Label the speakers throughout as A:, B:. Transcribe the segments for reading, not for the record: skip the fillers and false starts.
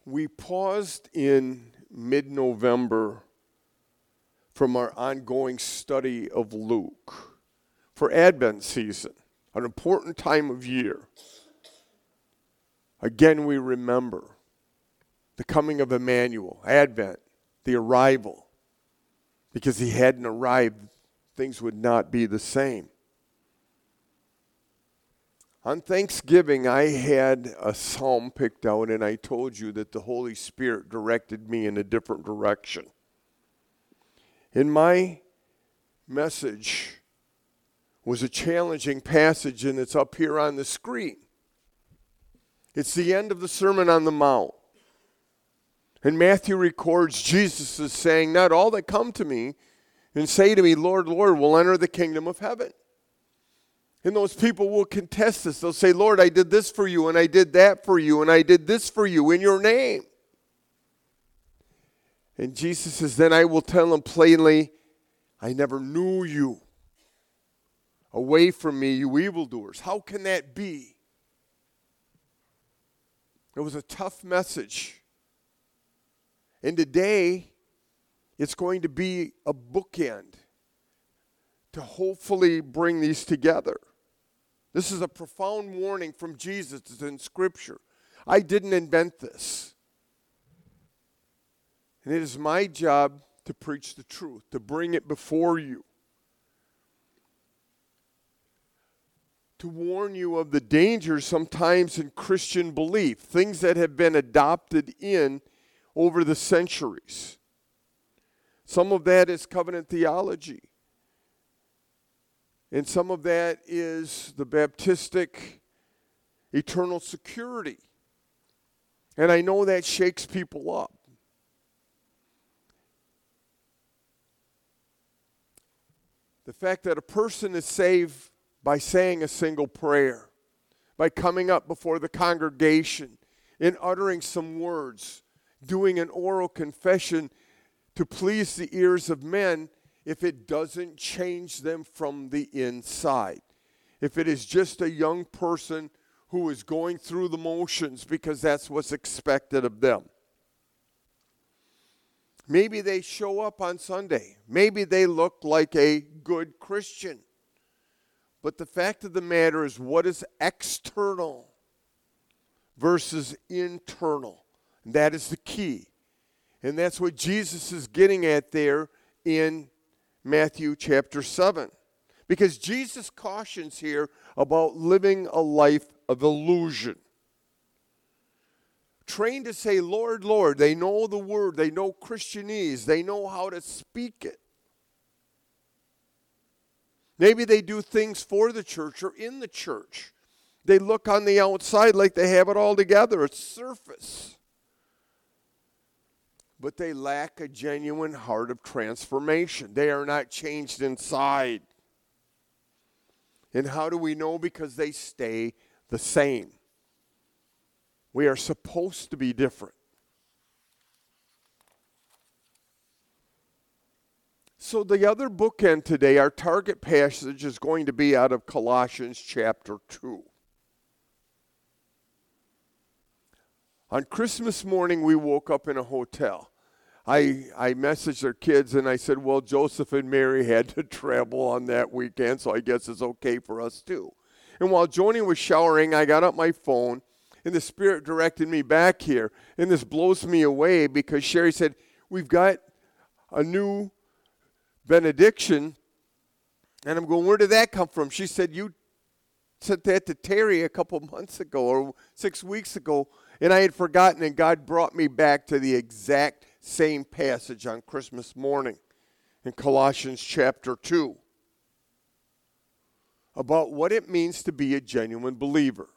A: We paused in mid-November from our ongoing study of Luke for Advent season, an important time of year. Again, we remember the coming of Emmanuel, Advent, the arrival. Because he hadn't arrived, things would not be the same. On Thanksgiving, I had a psalm picked out, and I told you that the Holy Spirit directed me in a different direction. In my message was a challenging passage, and it's up here on the screen. It's the end of the Sermon on the Mount. And Matthew records Jesus is saying, not all that come to me and say to me, Lord, Lord, will enter the kingdom of heaven. And those people will contest this. They'll say, Lord, I did this for you, and I did that for you, and I did this for you in your name. And Jesus says, then I will tell them plainly, I never knew you. Away from me, you evildoers. How can that be? It was a tough message. And today, it's going to be a bookend to hopefully bring these together. This is a profound warning from Jesus. It's in Scripture. I didn't invent this. And it is my job to preach the truth, to bring it before you, to warn you of the dangers sometimes in Christian belief, things that have been adopted in over the centuries. Some of that is covenant theology. And some of that is the Baptistic eternal security. And I know that shakes people up. The fact that a person is saved by saying a single prayer, by coming up before the congregation and uttering some words, doing an oral confession to please the ears of men, if it doesn't change them from the inside. If it is just a young person who is going through the motions because that's what's expected of them. Maybe they show up on Sunday. Maybe they look like a good Christian. But the fact of the matter is, what is external versus internal? And that is the key. And that's what Jesus is getting at there in Matthew chapter 7. Because Jesus cautions here about living a life of illusion. Trained to say, Lord, Lord. They know the word. They know Christianese. They know how to speak it. Maybe they do things for the church or in the church. They look on the outside like they have it all together. It's surface. But they lack a genuine heart of transformation. They are not changed inside. And how do we know? Because they stay the same. We are supposed to be different. So the other bookend today, our target passage is going to be out of Colossians chapter 2. On Christmas morning, we woke up in a hotel. I messaged their kids and I said, well, Joseph and Mary had to travel on that weekend, so I guess it's okay for us too. And while Joni was showering, I got up my phone and the Spirit directed me back here. And this blows me away because Sherry said, we've got a new benediction. And I'm going, where did that come from? She said, you sent that to Terry a couple months ago or 6 weeks ago. And I had forgotten, and God brought me back to the exact same passage on Christmas morning in Colossians chapter 2 about what it means to be a genuine believer.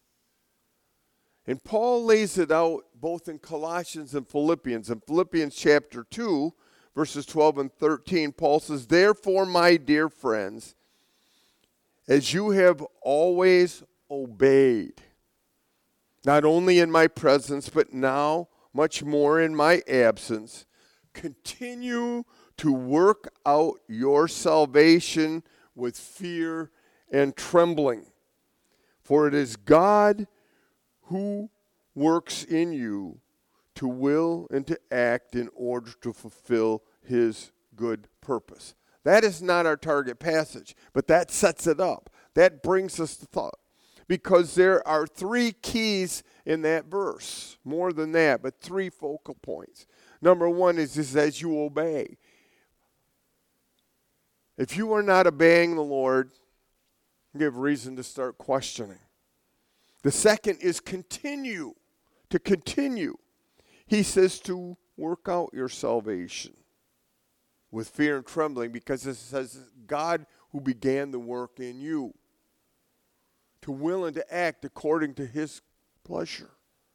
A: And Paul lays it out both in Colossians and Philippians. In Philippians chapter 2, verses 12 and 13, Paul says, therefore, my dear friends, as you have always obeyed, not only in my presence, but now much more in my absence, continue to work out your salvation with fear and trembling. For it is God who works in you to will and to act in order to fulfill his good purpose. That is not our target passage, but that sets it up. That brings us to thought. Because there are three keys in that verse. More than that, but three focal points. Number one is this: as you obey. If you are not obeying the Lord, you have reason to start questioning. The second is continue. To continue. He says to work out your salvation with fear and trembling, because it says God who began the work in you, to will and to act according to his pleasure.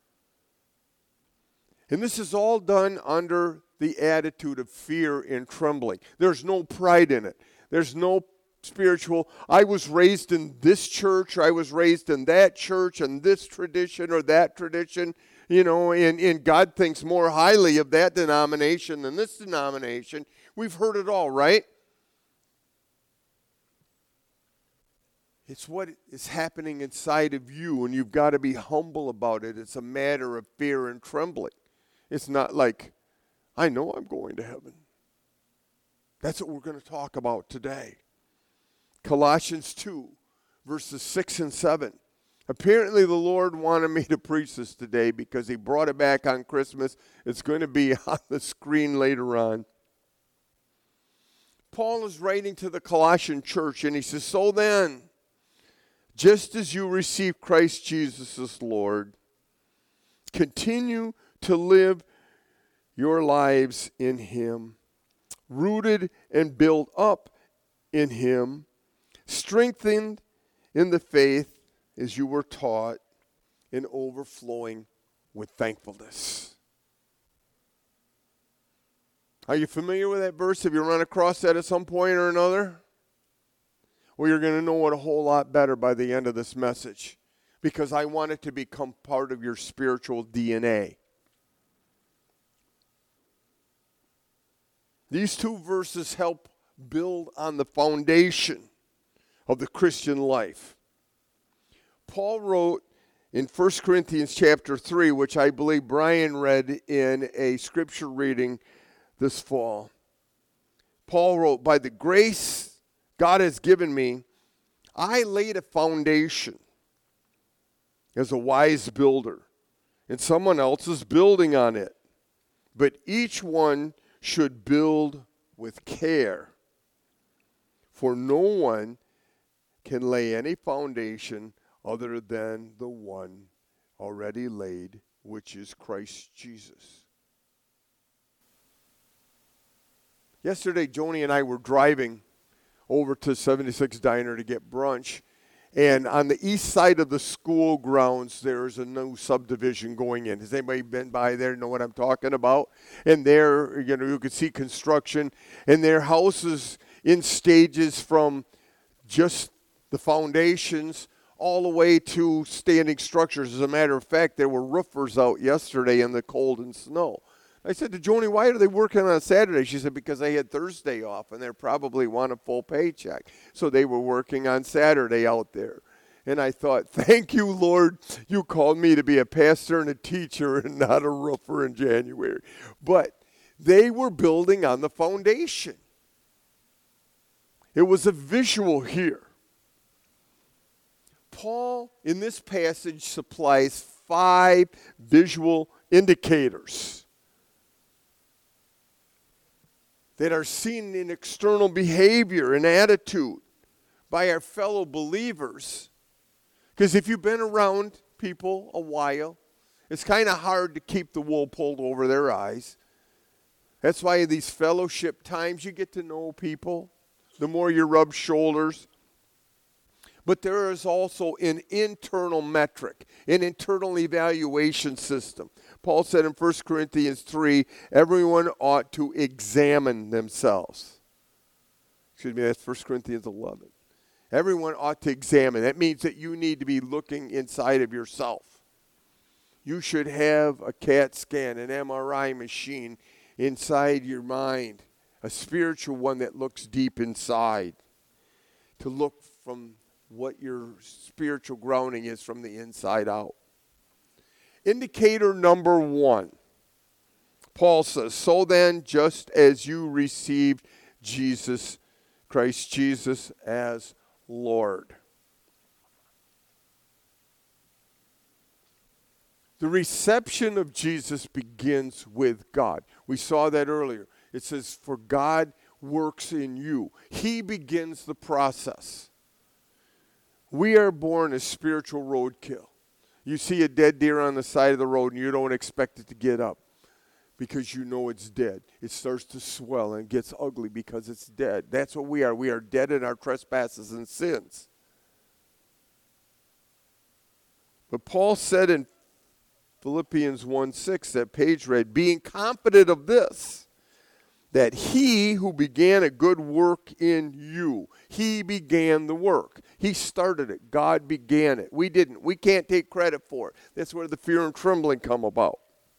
A: And this is all done under the attitude of fear and trembling. There's no pride in it. There's no spiritual, I was raised in this church, or I was raised in that church, and this tradition or that tradition, and God thinks more highly of that denomination than this denomination. We've heard it all, right? It's what is happening inside of you, and you've got to be humble about it. It's a matter of fear and trembling. It's not like, I know I'm going to heaven. That's what we're going to talk about today. Colossians 2, verses 6 and 7. Apparently the Lord wanted me to preach this today because he brought it back on Christmas. It's going to be on the screen later on. Paul is writing to the Colossian church, and he says, so then, just as you receive Christ Jesus as Lord, continue to live your lives in him, rooted and built up in him, strengthened in the faith as you were taught, and overflowing with thankfulness. Are you familiar with that verse? Have you run across that at some point or another? Well, you're going to know it a whole lot better by the end of this message, because I want it to become part of your spiritual DNA. These two verses help build on the foundation of the Christian life. Paul wrote in 1 Corinthians chapter 3, which I believe Brian read in a scripture reading this fall. Paul wrote, by the grace God has given me, I laid a foundation as a wise builder, and someone else is building on it. But each one should build with care, for no one can lay any foundation other than the one already laid, which is Christ Jesus. Yesterday, Joni and I were driving over to 76 Diner to get brunch. And on the east side of the school grounds, there's a new subdivision going in. Has anybody been by there, know what I'm talking about? And there, you could see construction. And their houses in stages from just the foundations all the way to standing structures. As a matter of fact, there were roofers out yesterday in the cold and snow. I said to Joni, why are they working on Saturday? She said, because they had Thursday off, and they probably want a full paycheck. So they were working on Saturday out there. And I thought, thank you, Lord, you called me to be a pastor and a teacher and not a roofer in January. But they were building on the foundation. It was a visual here. Paul, in this passage, supplies 5 visual indicators that are seen in external behavior and attitude by our fellow believers. Because if you've been around people a while, it's kind of hard to keep the wool pulled over their eyes. That's why these fellowship times, you get to know people. The more you rub shoulders. But there is also an internal metric, an internal evaluation system. Paul said in 1 Corinthians 3, everyone ought to examine themselves. Excuse me, that's 1 Corinthians 11. Everyone ought to examine. That means that you need to be looking inside of yourself. You should have a CAT scan, an MRI machine inside your mind, a spiritual one that looks deep inside, to look from what your spiritual grounding is from the inside out. Indicator number 1 Paul says, so then, just as you received Jesus, Christ Jesus as Lord. The reception of Jesus begins with God. We saw that earlier. It says, for God works in you. He begins the process. We are born as spiritual roadkill. You see a dead deer on the side of the road and you don't expect it to get up because you know it's dead. It starts to swell and gets ugly because it's dead. That's what we are. We are dead in our trespasses and sins. But Paul said in Philippians 1:6, that page read, being confident of this, that he who began a good work in you, he began the work. He started it. God began it. We didn't. We can't take credit for it. That's where the fear and trembling come about.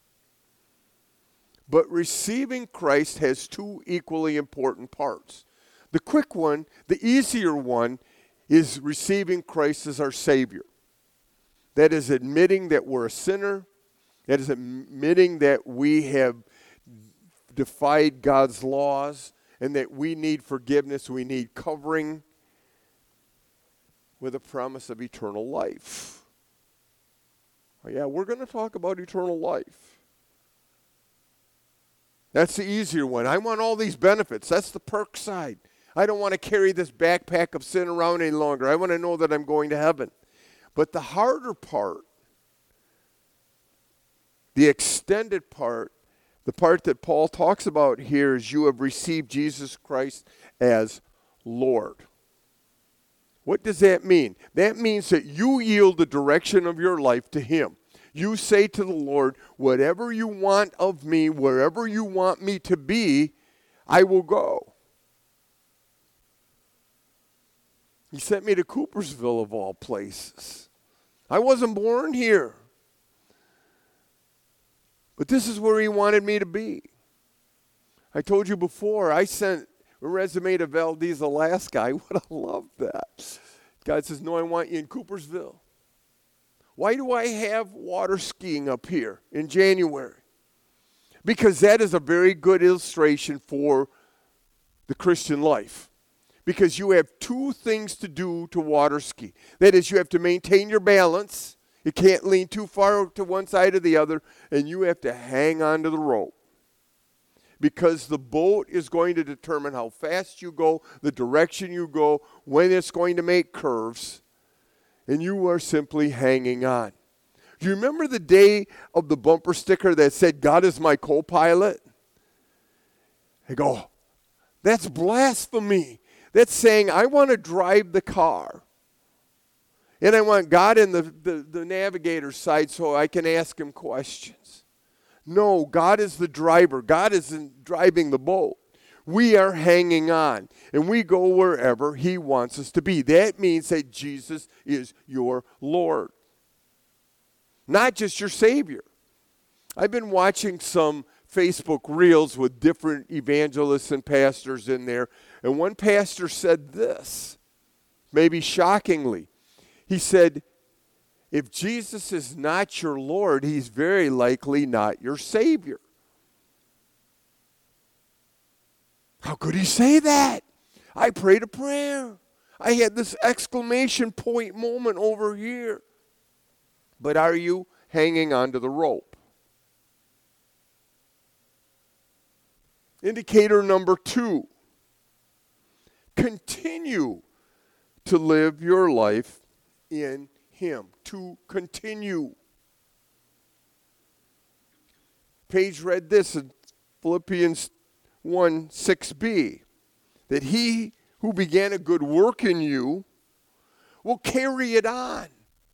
A: But receiving Christ has two equally important parts. The quick one, the easier one, is receiving Christ as our Savior. That is admitting that we're a sinner. That is admitting that we have defied God's laws and that we need forgiveness, we need covering with a promise of eternal life. Oh, yeah, we're going to talk about eternal life. That's the easier one. I want all these benefits. That's the perk side. I don't want to carry this backpack of sin around any longer. I want to know that I'm going to heaven. But the harder part, the extended part, the part that Paul talks about here is you have received Jesus Christ as Lord. What does that mean? That means that you yield the direction of your life to him. You say to the Lord, whatever you want of me, wherever you want me to be, I will go. He sent me to Coopersville of all places. I wasn't born here. But this is where he wanted me to be. I told you before, I sent a resume to Valdez, Alaska. I would have loved that. God says, no, I want you in Coopersville. Why do I have water skiing up here in January? Because that is a very good illustration for the Christian life. Because you have two things to do to water ski. That is, you have to maintain your balance. You can't lean too far to one side or the other, and you have to hang on to the rope. Because the boat is going to determine how fast you go, the direction you go, when it's going to make curves, and you are simply hanging on. Do you remember the day of the bumper sticker that said, God is my co-pilot? I go, that's blasphemy. That's saying I want to drive the car. And I want God in the navigator's side so I can ask him questions. No, God is the driver. God isn't driving the boat. We are hanging on, and we go wherever he wants us to be. That means that Jesus is your Lord, not just your Savior. I've been watching some Facebook reels with different evangelists and pastors in there, and one pastor said this, maybe shockingly. He said, if Jesus is not your Lord, he's very likely not your Savior. How could he say that? I prayed a prayer. I had this exclamation point moment over here. But are you hanging onto the rope? Indicator number 2. Continue to live your life in him. To continue. Paige read this in Philippians 1:6b, that he who began a good work in you will carry it on.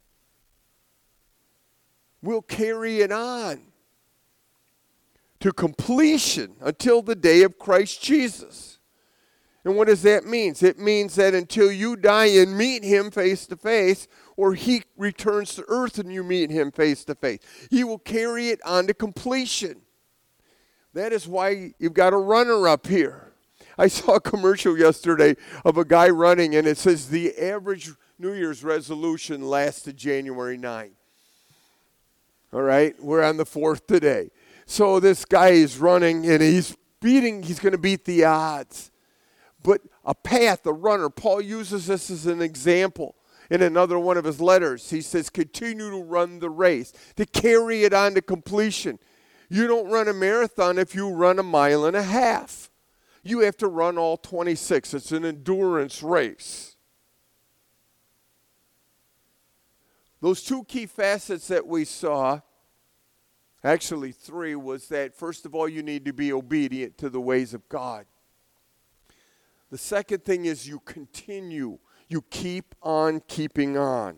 A: Will carry it on to completion until the day of Christ Jesus. And what does that mean? It means that until you die and meet him face to face, or he returns to earth and you meet him face to face, he will carry it on to completion. That is why you've got a runner up here. I saw a commercial yesterday of a guy running, and it says the average New Year's resolution lasts to January 9. All right, we're on the 4th today. So this guy is running, and he's going to beat the odds. But a path, a runner, Paul uses this as an example in another one of his letters. He says, continue to run the race, to carry it on to completion. You don't run a marathon if you run a mile and a half. You have to run all 26. It's an endurance race. Those two key facets that we saw, actually three, was that first of all, you need to be obedient to the ways of God. The second thing is you continue. You keep on keeping on.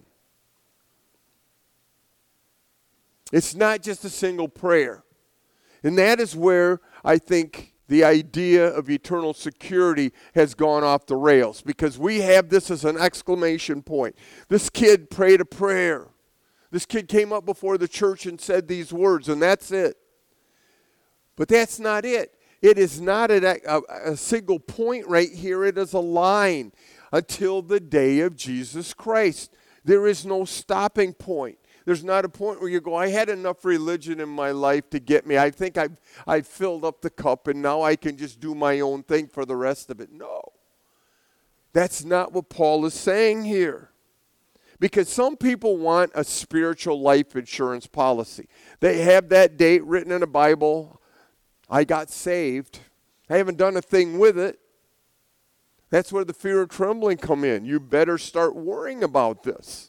A: It's not just a single prayer. And that is where I think the idea of eternal security has gone off the rails, because we have this as an exclamation point. This kid prayed a prayer. This kid came up before the church and said these words, and that's it. But that's not it. It is not a single point right here. It is a line until the day of Jesus Christ. There is no stopping point. There's not a point where you go, I had enough religion in my life to get me. I think I've filled up the cup and now I can just do my own thing for the rest of it. No. That's not what Paul is saying here. Because some people want a spiritual life insurance policy. They have that date written in the Bible. I got saved. I haven't done a thing with it. That's where the fear and trembling come in. You better start worrying about this.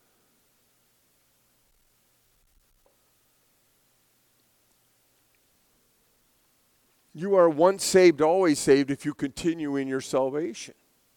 A: You are once saved, always saved if you continue in your salvation.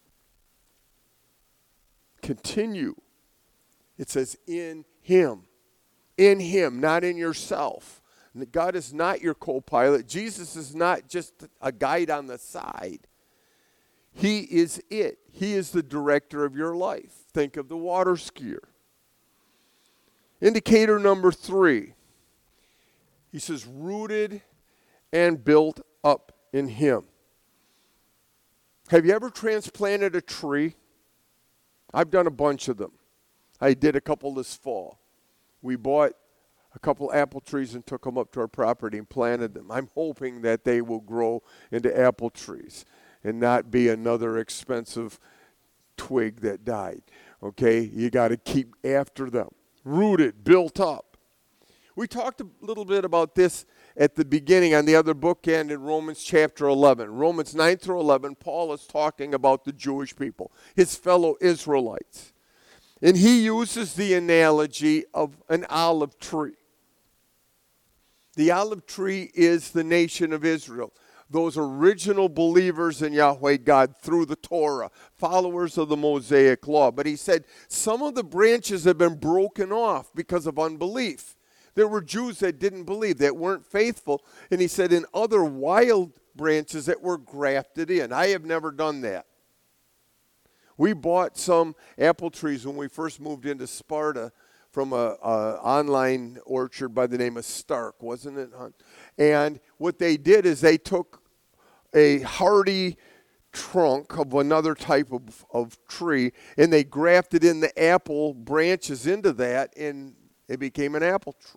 A: Continue. It says in Him. In Him, not in yourself. God is not your co-pilot. Jesus is not just a guide on the side. He is it. He is the director of your life. Think of the water skier. Indicator number 3. He says, rooted and built up in Him. Have you ever transplanted a tree? I've done a bunch of them. I did a couple this fall. We bought a couple apple trees and took them up to our property and planted them. I'm hoping that they will grow into apple trees and not be another expensive twig that died. Okay? You got to keep after them. Rooted, built up. We talked a little bit about this at the beginning on the other bookend in Romans chapter 11. Romans 9 through 11, Paul is talking about the Jewish people, his fellow Israelites. And he uses the analogy of an olive tree. The olive tree is the nation of Israel, those original believers in Yahweh God through the Torah, followers of the Mosaic law. But he said some of the branches have been broken off because of unbelief. There were Jews that didn't believe, that weren't faithful. And he said in other wild branches that were grafted in. I have never done that. We bought some apple trees when we first moved into Sparta from an online orchard by the name of Stark, wasn't it, hon? And what they did is they took a hardy trunk of another type of tree, and they grafted in the apple branches into that, and it became an apple tree.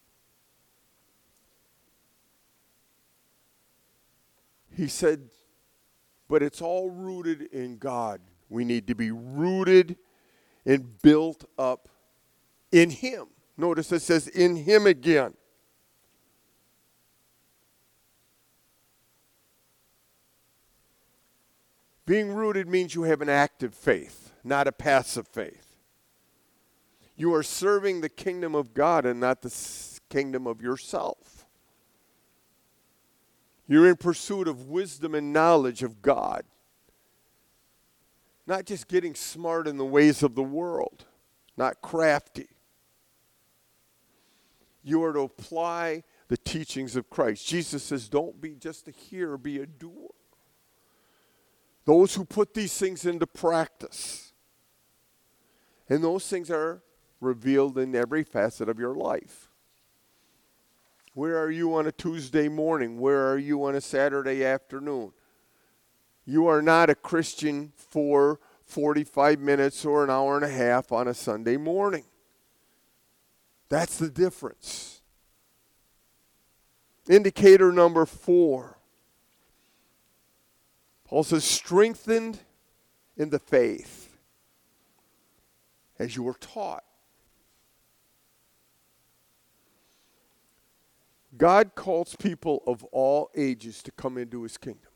A: He said, but it's all rooted in God. We need to be rooted and built up in Him. Notice it says in Him again. Being rooted means you have an active faith, not a passive faith. You are serving the kingdom of God and not the kingdom of yourself. You're in pursuit of wisdom and knowledge of God. Not just getting smart in the ways of the world, not crafty. You are to apply the teachings of Christ. Jesus says, don't be just a hearer, be a doer. Those who put these things into practice. And those things are revealed in every facet of your life. Where are you on a Tuesday morning? Where are you on a Saturday afternoon? You are not a Christian for 45 minutes or an hour and a half on a Sunday morning. That's the difference. Indicator number 4. Paul says, strengthened in the faith as you were taught. God calls people of all ages to come into his kingdom.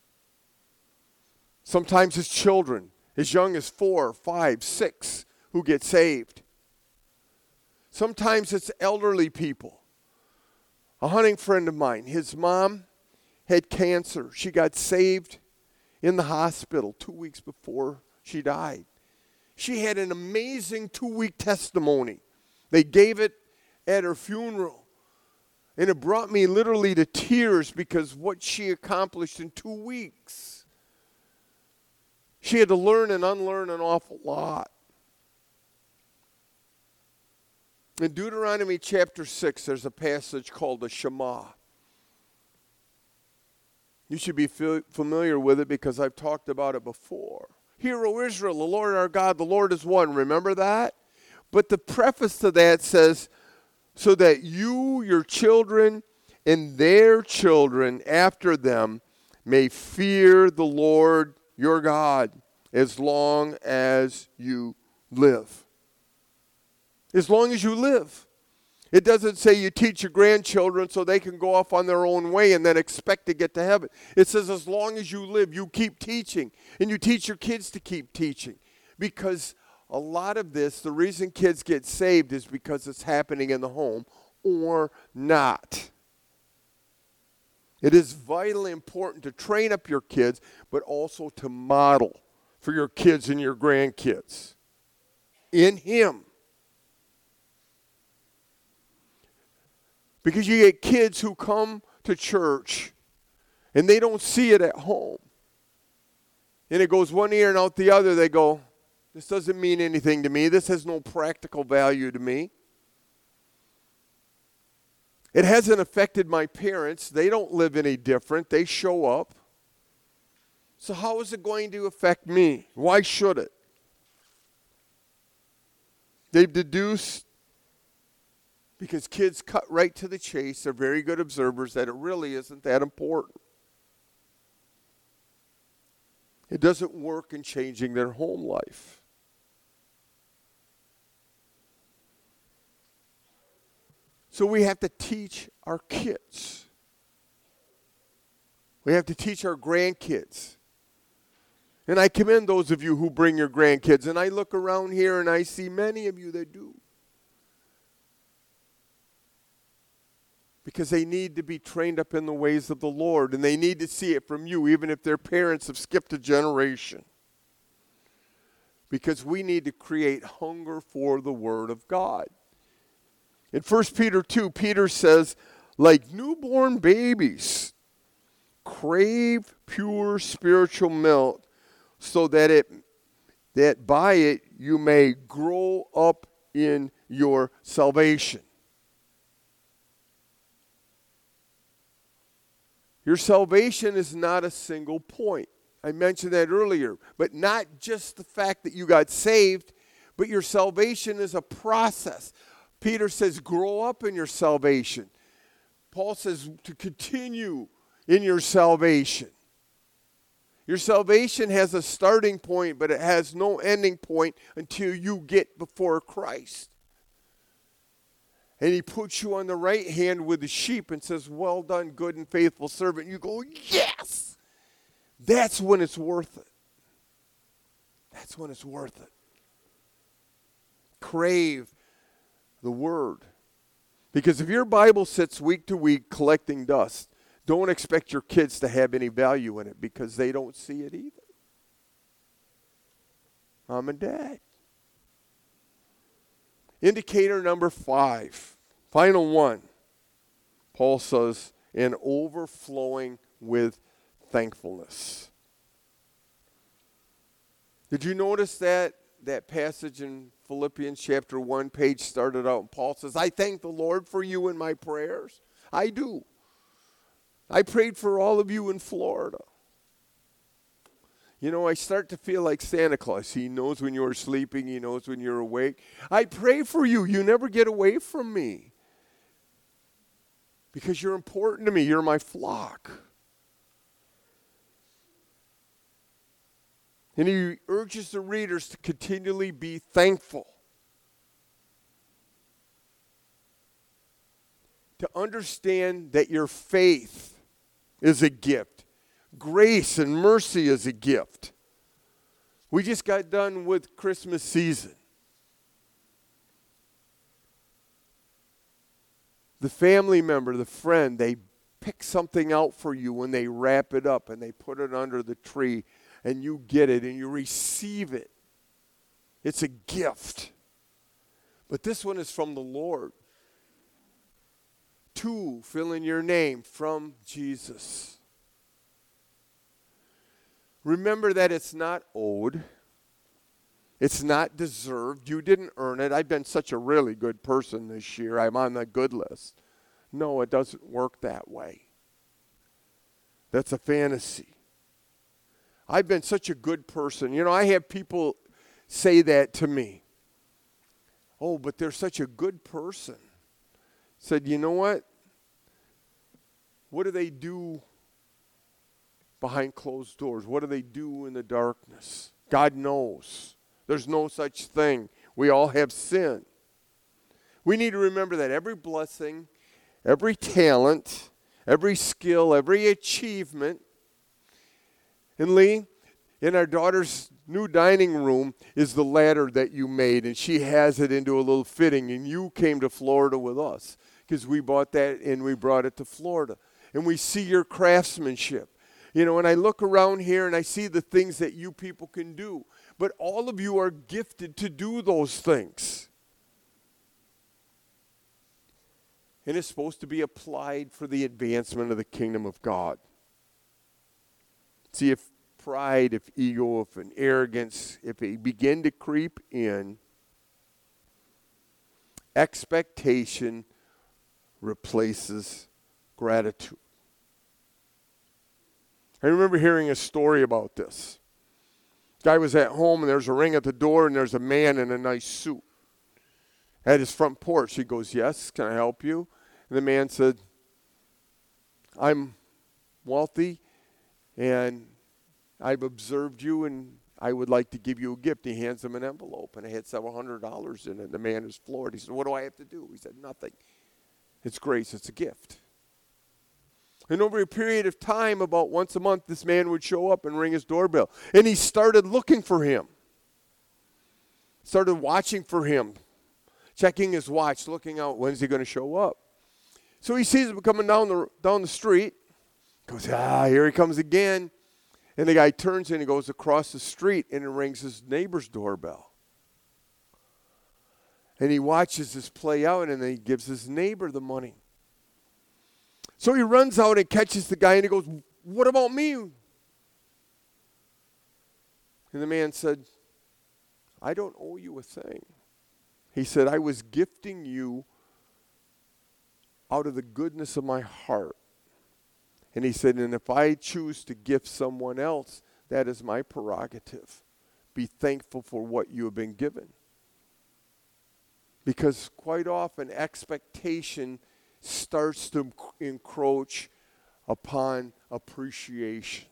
A: Sometimes it's children, as young as 4, 5, 6, who get saved. Sometimes it's elderly people. A hunting friend of mine, his mom had cancer. She got saved in the hospital 2 weeks before she died. She had an amazing 2-week testimony. They gave it at her funeral. And it brought me literally to tears because what she accomplished in 2 weeks. She had to learn and unlearn an awful lot. In Deuteronomy chapter 6, there's a passage called the Shema. You should be familiar with it because I've talked about it before. Hear, O Israel, the Lord our God, the Lord is one. Remember that? But the preface to that says, so that you, your children, and their children after them may fear the Lord your God as long as you live. As long as you live. It doesn't say you teach your grandchildren so they can go off on their own way and then expect to get to heaven. It says as long as you live, you keep teaching. And you teach your kids to keep teaching. Because a lot of this, the reason kids get saved is because it's happening in the home or not. It is vitally important to train up your kids, but also to model for your kids and your grandkids in Him. Because you get kids who come to church and they don't see it at home. And it goes one ear and out the other. They go, this doesn't mean anything to me. This has no practical value to me. It hasn't affected my parents. They don't live any different. They show up. So how is it going to affect me? Why should it? They've deduced, because kids cut right to the chase, they're very good observers, that it really isn't that important. It doesn't work in changing their home life. So we have to teach our kids. We have to teach our grandkids. And I commend those of you who bring your grandkids. And I look around here and I see many of you that do. Because they need to be trained up in the ways of the Lord. And they need to see it from you, even if their parents have skipped a generation. Because we need to create hunger for the Word of God. In 1 Peter 2, Peter says, like newborn babies, crave pure spiritual milk, so that by it you may grow up in your salvation. Your salvation is not a single point. I mentioned that earlier. But not just the fact that you got saved, but your salvation is a process. Peter says, grow up in your salvation. Paul says to continue in your salvation. Your salvation has a starting point, but it has no ending point until you get before Christ. And He puts you on the right hand with the sheep and says, well done, good and faithful servant. You go, yes! That's when it's worth it. That's when it's worth it. Crave the Word. Because if your Bible sits week to week collecting dust, don't expect your kids to have any value in it because they don't see it either. Mom and Dad. Indicator number 5. Final one. Paul says, and overflowing with thankfulness. Did you notice that passage in Philippians chapter 1 page started out and Paul says, I thank the Lord for you in my prayers. I do. I prayed for all of you in Florida. You know, I start to feel like Santa Claus. He knows when you're sleeping. He knows when you're awake. I pray for you. You never get away from me. because you're important to me. You're my flock. And he urges the readers to continually be thankful. To understand that your faith is a gift. Grace and mercy is a gift. We just got done with Christmas season. The family member, the friend, they pick something out for you when they wrap it up and they put it under the tree and you get it and you receive it. It's a gift. But this one is from the Lord. To, fill in your name, from Jesus. Remember that it's not owed. It's not deserved. You didn't earn it. I've been such a really good person this year. I'm on the good list. No, it doesn't work that way. That's a fantasy. I've been such a good person. You know, I have people say that to me. Oh, but they're such a good person. Said, you know what? What do they do behind closed doors? What do they do in the darkness? God knows. There's no such thing. We all have sin. We need to remember that every blessing, every talent, every skill, every achievement. And Lee, in our daughter's new dining room is the ladder that you made, and she has it into a little fitting, and you came to Florida with us because we bought that and we brought it to Florida. And we see your craftsmanship. You know, and I look around here and I see the things that you people can do. But all of you are gifted to do those things. And it's supposed to be applied for the advancement of the kingdom of God. See, if pride, if ego, if an arrogance, if they begin to creep in, expectation replaces gratitude. I remember hearing a story about this. Guy was at home and there's a ring at the door and there's a man in a nice suit at his front porch. He goes, yes, can I help you? And the man said, I'm wealthy and I've observed you and I would like to give you a gift. He hands him an envelope and it had several $100s in it. The man is floored. He said, what do I have to do? He said, nothing. It's grace. It's a gift. And over a period of time, about once a month, this man would show up and ring his doorbell. And he started looking for him. Started watching for him. Checking his watch, looking out, when's he going to show up? So he sees him coming down the street. Goes, here he comes again. And the guy turns and he goes across the street and it rings his neighbor's doorbell. And he watches this play out and then he gives his neighbor the money. So he runs out and catches the guy and he goes, what about me? And the man said, I don't owe you a thing. He said, I was gifting you out of the goodness of my heart. And he said, and if I choose to gift someone else, that is my prerogative. Be thankful for what you have been given. Because quite often expectation starts to encroach upon appreciation.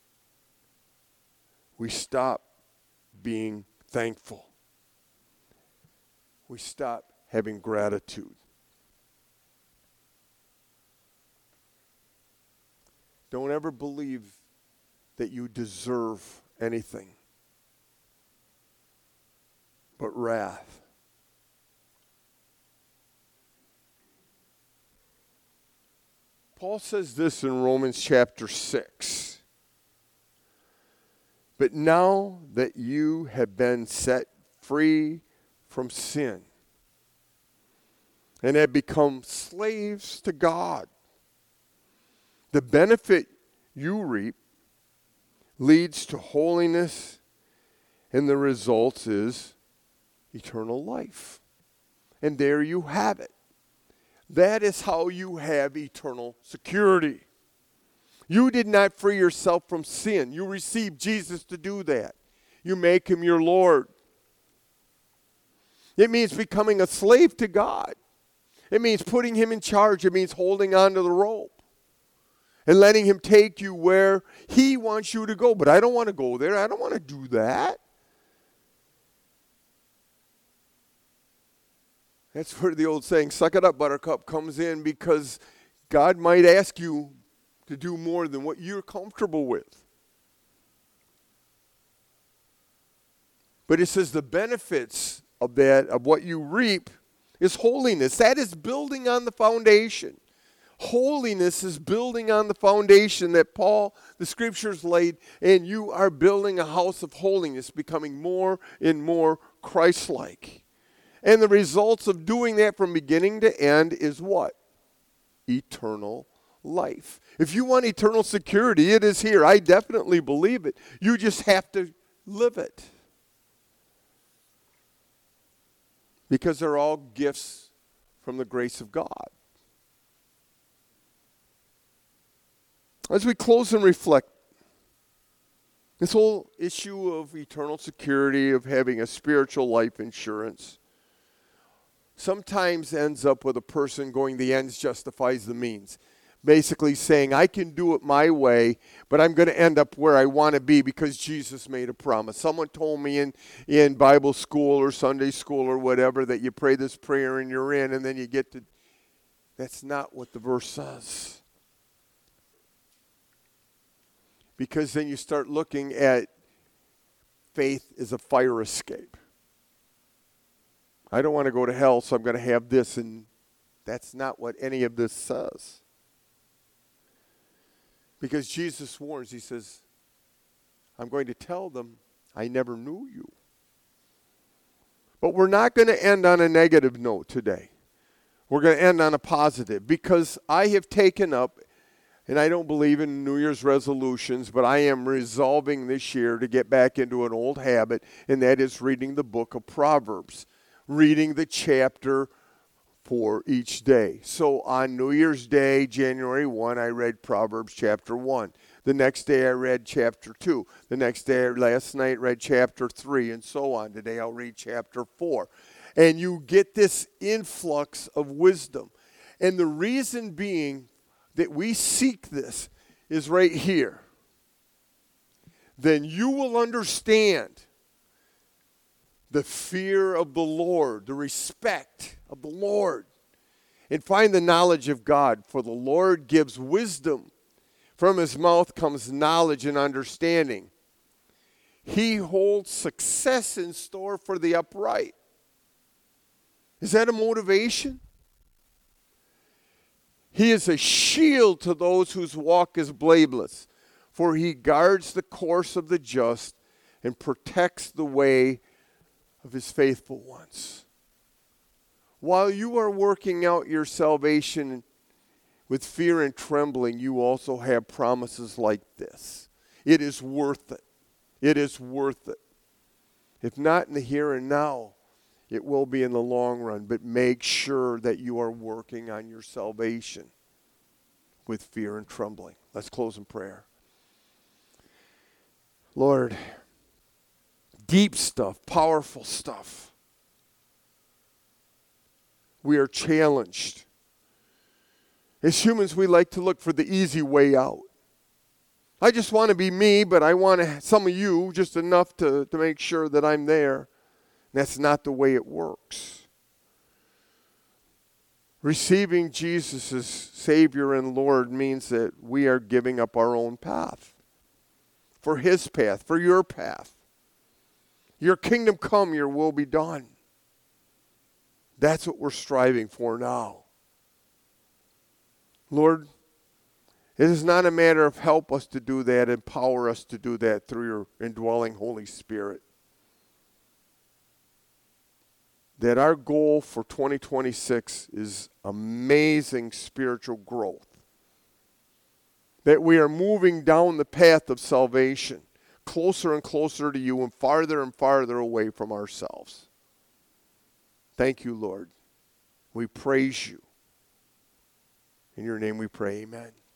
A: We stop being thankful. We stop having gratitude. Don't ever believe that you deserve anything but wrath. Paul says this in Romans chapter 6. But now that you have been set free from sin and have become slaves to God, the benefit you reap leads to holiness, and the result is eternal life. And there you have it. That is how you have eternal security. You did not free yourself from sin. You received Jesus to do that. You make him your Lord. It means becoming a slave to God. It means putting him in charge. It means holding on to the rope and letting him take you where he wants you to go. But I don't want to go there. I don't want to do that. That's where the old saying, suck it up, buttercup, comes in, because God might ask you to do more than what you're comfortable with. But it says the benefits of that, of what you reap, is holiness. That is building on the foundation. Holiness is building on the foundation that Paul, the scriptures laid, and you are building a house of holiness, becoming more and more Christ-like. And the results of doing that from beginning to end is what? Eternal life. If you want eternal security, it is here. I definitely believe it. You just have to live it. Because they're all gifts from the grace of God. As we close and reflect, this whole issue of eternal security, of having a spiritual life insurance, sometimes ends up with a person going, the ends justifies the means. Basically saying, I can do it my way, but I'm going to end up where I want to be because Jesus made a promise. Someone told me in Bible school or Sunday school or whatever that you pray this prayer and you're in, and then you get to, that's not what the verse says. Because then you start looking at faith as a fire escape. I don't want to go to hell, so I'm going to have this, and that's not what any of this says. Because Jesus warns, he says, I'm going to tell them, I never knew you. But we're not going to end on a negative note today. We're going to end on a positive, because I have taken up, and I don't believe in New Year's resolutions, but I am resolving this year to get back into an old habit, and that is reading the book of Proverbs. Reading the chapter for each day. So on New Year's Day, January 1, I read Proverbs chapter 1. The next day I read chapter 2. The next day, last night, read chapter 3, and so on. Today I'll read chapter 4. And you get this influx of wisdom. And the reason being that we seek this is right here. Then you will understand the fear of the Lord, the respect of the Lord, and find the knowledge of God. For the Lord gives wisdom. From his mouth comes knowledge and understanding. He holds success in store for the upright. Is that a motivation? He is a shield to those whose walk is blameless, for he guards the course of the just and protects the way of his faithful ones. While you are working out your salvation with fear and trembling, you also have promises like this. It is worth it. It is worth it. If not in the here and now, it will be in the long run. But make sure that you are working on your salvation with fear and trembling. Let's close in prayer. Lord, deep stuff, powerful stuff. We are challenged. As humans, we like to look for the easy way out. I just want to be me, but I want some of you just enough to make sure that I'm there. That's not the way it works. Receiving Jesus as Savior and Lord means that we are giving up our own path for his path, for your path. Your kingdom come, your will be done. That's what we're striving for now. Lord, it is not a matter of help us to do that, empower us to do that through your indwelling Holy Spirit. That our goal for 2026 is amazing spiritual growth. That we are moving down the path of salvation, closer and closer to you and farther away from ourselves. Thank you, Lord. We praise you. In your name we pray, amen.